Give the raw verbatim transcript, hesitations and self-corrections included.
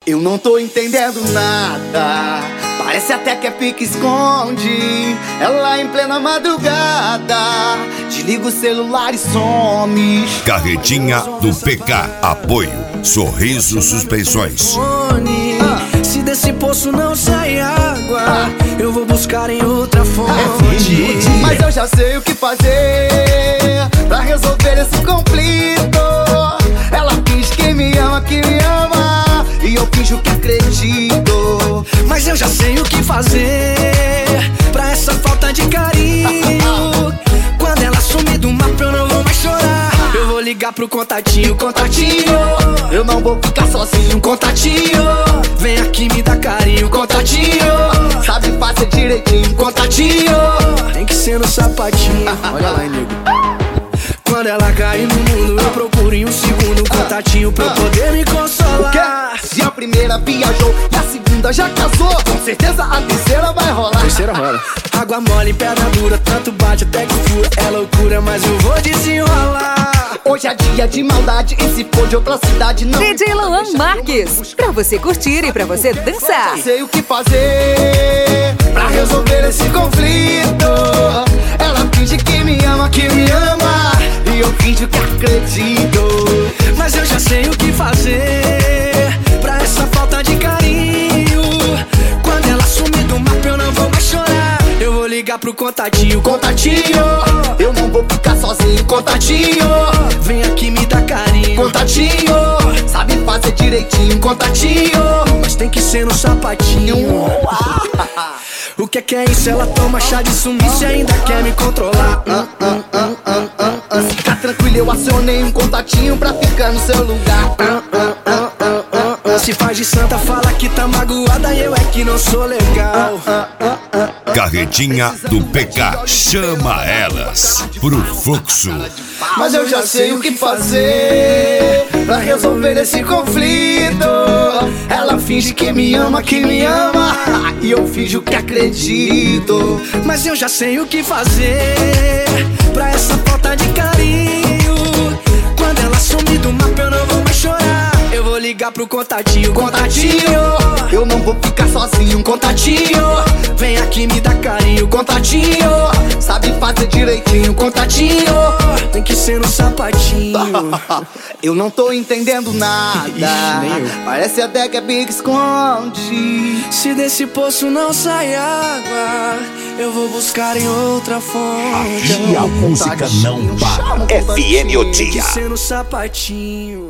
Eu não tô entendendo nada, parece até que é pique-esconde. Ela em plena madrugada desliga o celular e some. Carretinha do P K. Apoio Sorriso Suspensões. ah. Se desse poço não sai água, ah. eu vou buscar em outra fonte. É, mas eu já sei o que fazer pra resolver esse conflito. Ela finge que me ama, que me ama, e eu finjo que acredito. Mas eu já sei o que fazer pra essa falta de carinho. Quando ela sumir do mapa eu não vou mais chorar. Eu vou ligar pro contatinho, contatinho. Eu não vou ficar sozinho, contatinho. Vem aqui me dá carinho, contatinho. Sabe fazer direitinho, contatinho. Tem que ser no sapatinho. Olha lá, hein, nego. Quando ela cair no mundo eu procuro em um segundo um contatinho pra eu poder me consolar. Se a primeira viajou e a segunda já casou, com certeza a terceira vai rolar. Terceira rola. Água mole, pedra dura, tanto bate até que fura. É loucura, mas eu vou desenrolar. Hoje é dia de maldade e se for de outra cidade não. D J Luan Marques, pra você curtir e pra você dançar. Já sei o que fazer pra resolver esse conflito. Ela finge que me ama, que me ama, e eu finjo que acredito. Mas eu já sei o que fazer pra essa falta de carinho. Quando ela sumir do mapa eu não vou mais chorar. Eu vou ligar pro contatinho, contatinho. Eu não vou ficar sozinho, contatinho. Vem aqui me dá carinho, contatinho. Sabe fazer direitinho, contatinho. Mas tem que ser no sapatinho. O que é que é isso? Ela toma chá de sumiço e ainda quer me controlar. hum, hum, hum, hum, hum, hum. Fica tranquilo, eu acionei um contatinho pra ficar no seu lugar. hum, hum, hum, hum, hum, hum. Se faz de santa, fala que tá magoada e eu é que não sou legal. hum, hum, hum, hum. Carretinha do P K. Chama elas pro fluxo. Mas eu já sei o que fazer pra resolver esse conflito. Ela finge que me ama, que me ama, e eu finjo que acredito. Mas eu já sei o que fazer pra essa falta de carinho. Quando ela sumir do mapa eu não vou mais chorar. Eu vou ligar pro contatinho, contatinho. Eu não vou ficar sozinho, contatinho. Vem aqui me dá carinho, contatinho. Sabe fazer direitinho, contatinho. Tem que ser no sapatinho. Eu não tô entendendo nada. Ixi, parece até que é pique-esconde. Se desse poço não sai água, eu vou buscar em outra fonte. Aqui a música não para. F M O Dia. Tem que ser no sapatinho.